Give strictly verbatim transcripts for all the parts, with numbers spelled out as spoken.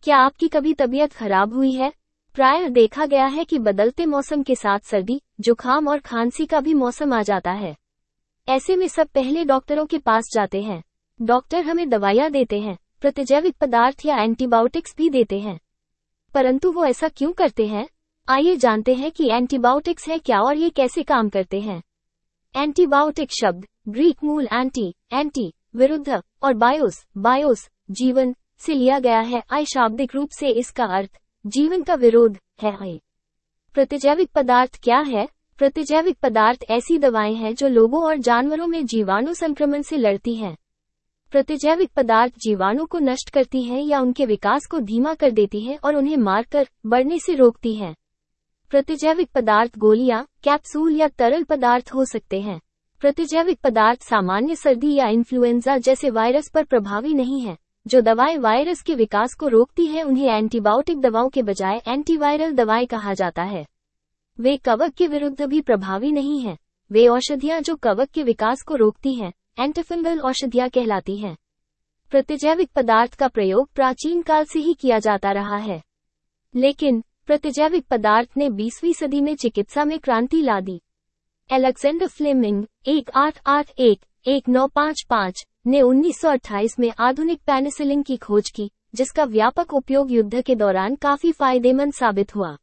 क्या आपकी कभी तबीयत खराब हुई है? प्रायः देखा गया है कि बदलते मौसम के साथ सर्दी, जुकाम और खांसी का भी मौसम आ जाता है। ऐसे में सब पहले डॉक्टरों के पास जाते हैं। डॉक्टर हमें दवाइयाँ देते हैं, प्रतिजैविक पदार्थ या एंटीबायोटिक्स भी देते हैं। परंतु वो ऐसा क्यों करते हैं? आइए जानते हैं कि एंटीबायोटिक्स है क्या और ये कैसे काम करते हैं। एंटीबायोटिक शब्द ग्रीक मूल एंटी, एंटी, विरुद्ध और बायोस, बायोस, जीवन से लिया गया है। आई शाब्दिक रूप से इसका अर्थ जीवन का विरोध है। आई प्रतिजैविक पदार्थ क्या है? प्रतिजैविक पदार्थ ऐसी दवाएं हैं जो लोगों और जानवरों में जीवाणु संक्रमण से लड़ती हैं। प्रतिजैविक पदार्थ जीवाणु को नष्ट करती हैं या उनके विकास को धीमा कर देती हैं और उन्हें मारकर बढ़ने से रोकती हैं। प्रतिजैविक पदार्थ गोलियां, कैप्सूल या तरल पदार्थ हो सकते हैं। प्रतिजैविक पदार्थ सामान्य सर्दी या इन्फ्लुएंजा जैसे वायरस पर प्रभावी नहीं है। जो दवाएं वायरस के विकास को रोकती हैं उन्हें एंटीबायोटिक दवाओं के बजाय एंटीवायरल दवाएं कहा जाता है। वे कवक के विरुद्ध भी प्रभावी नहीं हैं। वे औषधियां जो कवक के विकास को रोकती हैं, एंटीफंगल औषधियां कहलाती हैं। प्रतिजैविक पदार्थ का प्रयोग प्राचीन काल से ही किया जाता रहा है, लेकिन प्रतिजैविक पदार्थ ने बीसवीं सदी में चिकित्सा में क्रांति ला दी। अलेक्जेंडर फ्लेमिंग एक आठ आठ एक एक नौ पाँच पाँच ने उन्नीस सौ अट्ठाईस में आधुनिक पेनिसिलिन की खोज की, जिसका व्यापक उपयोग युद्ध के दौरान काफी फायदेमंद साबित हुआ।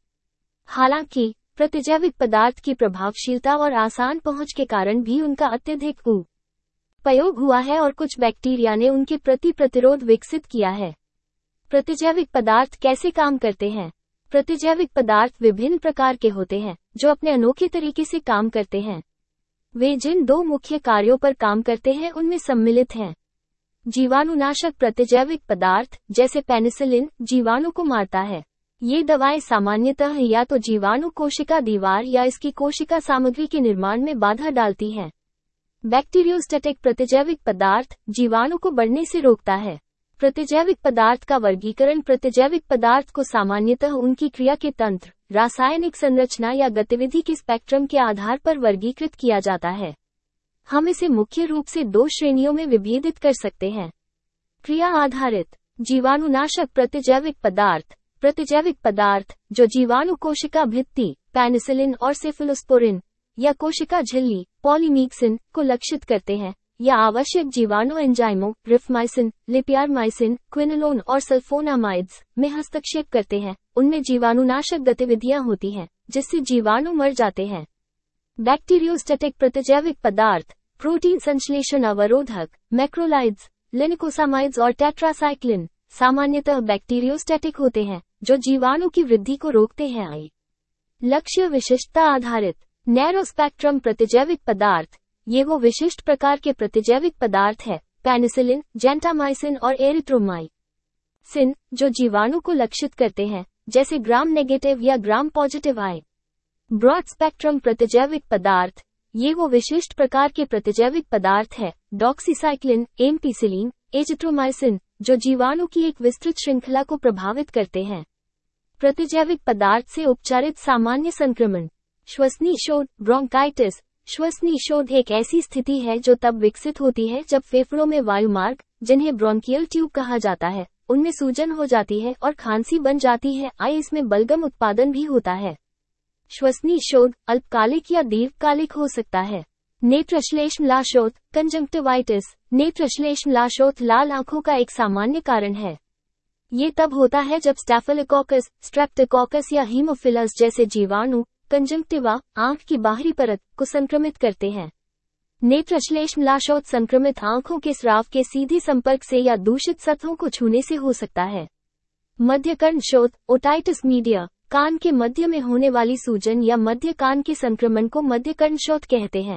हालांकि प्रतिजैविक पदार्थ की प्रभावशीलता और आसान पहुंच के कारण भी उनका अत्यधिक उपयोग हुआ है और कुछ बैक्टीरिया ने उनके प्रति प्रतिरोध विकसित किया है। प्रतिजैविक पदार्थ कैसे काम करते हैं? प्रतिजैविक पदार्थ विभिन्न प्रकार के होते हैं जो अपने अनोखे तरीके से काम करते हैं। वे जिन दो मुख्य कार्यों पर काम करते हैं उनमें सम्मिलित हैं। जीवाणुनाशक प्रतिजैविक पदार्थ जैसे पेनिसिलिन जीवाणु को मारता है। ये दवाएं सामान्यतः या तो जीवाणु कोशिका दीवार या इसकी कोशिका सामग्री के निर्माण में बाधा डालती हैं। बैक्टीरियोस्टैटिक प्रतिजैविक पदार्थ जीवाणु को बढ़ने से रोकता है। प्रतिजैविक पदार्थ का वर्गीकरण प्रतिजैविक पदार्थ को सामान्यतः उनकी क्रिया के तंत्र, रासायनिक संरचना या गतिविधि के स्पेक्ट्रम के आधार पर वर्गीकृत किया जाता है। हम इसे मुख्य रूप से दो श्रेणियों में विभेदित कर सकते हैं। क्रिया आधारित जीवाणुनाशक प्रतिजैविक पदार्थ प्रतिजैविक पदार्थ जो जीवाणु कोशिका भित्ति, पेनिसिलिन और सेफलोस्पोरिन या कोशिका झिल्ली, पॉलीमिक्सिन को लक्षित करते हैं या आवश्यक जीवाणु एंजाइमों, रिफमाइसिन, लिपियारमाइसिन, क्विनोलोन और सल्फोनामाइड्स में हस्तक्षेप करते हैं। उनमें जीवाणुनाशक गतिविधियां होती हैं जिससे जीवाणु मर जाते हैं। बैक्टीरियोस्टैटिक प्रतिजैविक पदार्थ प्रोटीन संश्लेषण अवरोधक, मैक्रोलाइड्स, लिनकोसामाइड्स और टेट्रासाइक्लिन सामान्यतः बैक्टीरियोस्टैटिक होते हैं जो जीवाणु की वृद्धि को रोकते हैं। आई लक्ष्य विशिष्टता आधारित नैरो स्पेक्ट्रम प्रतिजैविक पदार्थ ये वो विशिष्ट प्रकार के प्रतिजैविक पदार्थ है, पेनिसिलिन, जेंटामाइसिन और एरिथ्रोमाइसिन, जो जीवाणु को लक्षित करते हैं, जैसे ग्राम नेगेटिव या ग्राम पॉजिटिव। आई ब्रॉड स्पेक्ट्रम प्रतिजैविक पदार्थ ये वो विशिष्ट प्रकार के प्रतिजैविक पदार्थ है, डॉक्सीसाइक्लिन, एम्पिसिलिन, एजिथ्रोमाइसिन, जो जीवाणु की एक विस्तृत श्रृंखला को प्रभावित करते हैं। प्रतिजैविक पदार्थ से उपचारित सामान्य संक्रमण श्वसनी शोथ, ब्रोंकाइटिस। श्वसनी शोथ एक ऐसी स्थिति है जो तब विकसित होती है जब फेफड़ों में वायुमार्ग, जिन्हें ब्रोंकियल ट्यूब कहा जाता है, उनमें सूजन हो जाती है और खांसी बन जाती है। आई इसमें बलगम उत्पादन भी होता है। श्वसनी शोथ अल्पकालिक या दीर्घकालिक हो सकता है। नेत्रश्लेष्मलाशोथ कंजंक्टिवाइटिस। नेत्रश्लेष्मलाशोथ लाल आंखों का एक सामान्य कारण है। ये तब होता है जब स्टेफिलोकोकस, स्ट्रेप्टोकोकस या हीमोफिलस जैसे जीवाणु कंजंक्टिवा आंख की बाहरी परत को संक्रमित करते हैं। नेत्रश्लेष्मलाशोथ संक्रमित आंखों के स्राव के सीधे संपर्क से या दूषित सतहों को छूने से हो सकता है। मध्यकर्ण शोथ ओटाइटिस मीडिया कान के मध्य में होने वाली सूजन या मध्य कान के संक्रमण को मध्यकर्ण शोथ कहते हैं।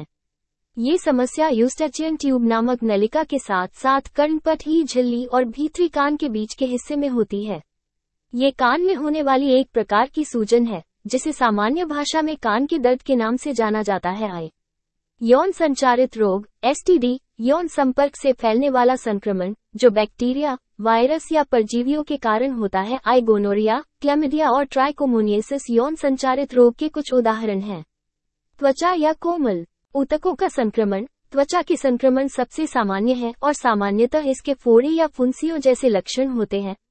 ये समस्या यूस्टेचियन ट्यूब नामक नलिका के साथ साथ कर्णपटही झिल्ली और भीतरी कान के बीच के हिस्से में होती है। ये कान में होने वाली एक प्रकार की सूजन है जिसे सामान्य भाषा में कान के दर्द के नाम से जाना जाता है। आई यौन संचारित रोग एसटीडी यौन संपर्क से फैलने वाला संक्रमण जो बैक्टीरिया, वायरस या परजीवियों के कारण होता है। आई गोनोरिया, क्लैमिडिया और ट्राइकोमोनियसिस यौन संचारित रोग के कुछ उदाहरण हैं। त्वचा या कोमल ऊतकों का संक्रमण त्वचा के संक्रमण सबसे सामान्य है और सामान्यतः इसके फोड़े या फुंसियों जैसे लक्षण होते हैं।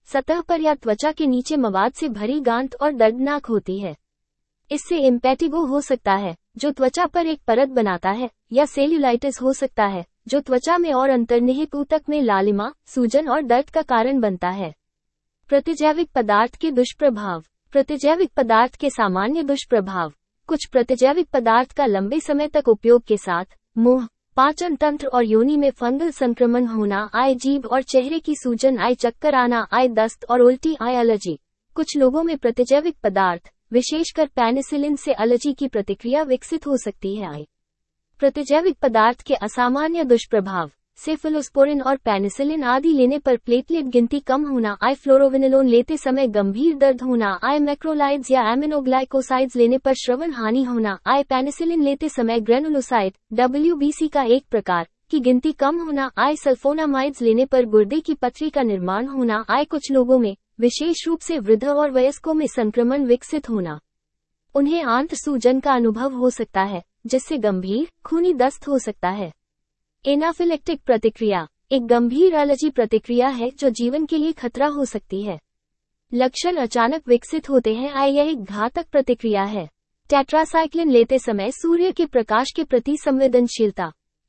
सतह पर या त्वचा के नीचे मवाद से भरी गांठ और दर्दनाक होती है। इससे इम्पेटिगो हो सकता है, जो त्वचा पर एक परत बनाता है, या सेल्यूलाइटिस हो सकता है, जो त्वचा में और अंतर्निहित ऊतक में लालिमा, सूजन और दर्द का कारण बनता है। प्रतिजैविक पदार्थ के दुष्प्रभाव। प्रतिजैविक पदार्थ के सामान्य दुष्प्रभाव। कुछ प्रतिजैविक पदार्थ का लंबे समय तक उपयोग के साथ मुंह, पाचन तंत्र और योनि में फंगल संक्रमण होना, आय जीभ और चेहरे की सूजन, आय चक्कर आना, आय दस्त और उल्टी, आय एलर्जी। कुछ लोगों में प्रतिजैविक पदार्थ, विशेषकर पेनिसिलिन से एलर्जी की प्रतिक्रिया विकसित हो सकती है। आय प्रतिजैविक पदार्थ के असामान्य दुष्प्रभाव। सेफलोस्पोरिन और पेनिसिलिन आदि लेने पर प्लेटलेट गिनती कम होना, आय फ्लोरोविनोलोन लेते समय गंभीर दर्द होना, आय मैक्रोलाइड्स या एमिनोग्लाइकोसाइड्स लेने पर श्रवण हानि होना, आय पेनिसिलिन लेते समय ग्रेनुलोसाइट, डब्ल्यूबीसी का एक प्रकार, की गिनती कम होना, आय सल्फोनामाइड्स लेने पर गुर्दे की पथरी का निर्माण होना, आय कुछ लोगों में, विशेष रूप से वृद्ध और वयस्कों में संक्रमण विकसित होना। उन्हें आंत्र सूजन का अनुभव हो सकता है, जिससे गंभीर, खूनी दस्त हो सकता है। एनाफिलेक्टिक प्रतिक्रिया एक गंभीर एलर्जी प्रतिक्रिया है जो जीवन के लिए खतरा हो सकती है। लक्षण अचानक विकसित होते हैं। आय यह एक घातक प्रतिक्रिया है। टेट्रासाइक्लिन लेते समय सूर्य के प्रकाश के प्रति संवेदनशीलता।